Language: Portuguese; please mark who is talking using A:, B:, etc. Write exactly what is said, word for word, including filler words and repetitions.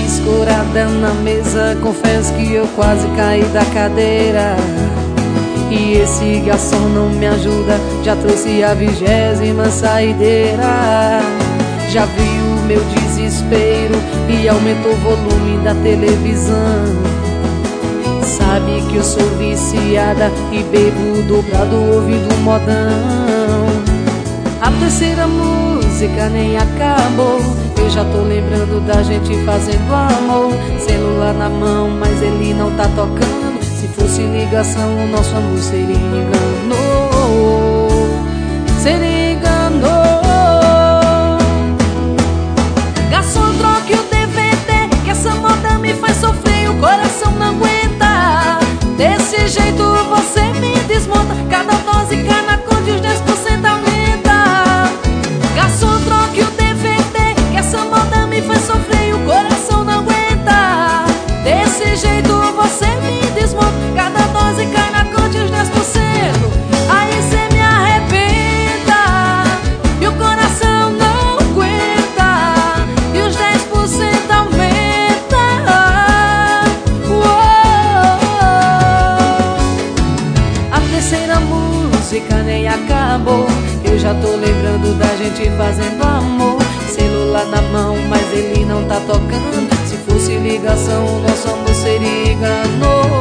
A: escorada na mesa, confesso que eu quase caí da cadeira. E esse garçom não me ajuda, já trouxe a vigésima saideira. Já viu o meu desespero e aumentou o volume da televisão. Sabe que eu sou viciada e bebo dobrado ouvindo modão. A terceira música nem acabou, eu já tô lembrando da gente fazendo amor. Celular na mão, mas ele não tá tocando. Se fosse ligação, o nosso amor seria enganou. Seria enganou. Garçom, troque o D V D, que essa moda me faz sofrer e o coração não aguenta. Desse jeito você me desmonta, cada dose cai na conta e os dez por cento aumenta. Garçom, troque o D V D, que essa moda me faz sofrer e o coração não aguenta. Desse jeito você me desmonta, cada dose cai na conta e os dez por cento. Aí cê me arrebenta e o coração não aguenta e os dez por cento aumenta. Uou. A terceira música nem acabou, eu já tô lembrando da gente fazendo amor. Celular na mão, mas ele não tá tocando. Se fosse ligação, o nosso amor seria enganou.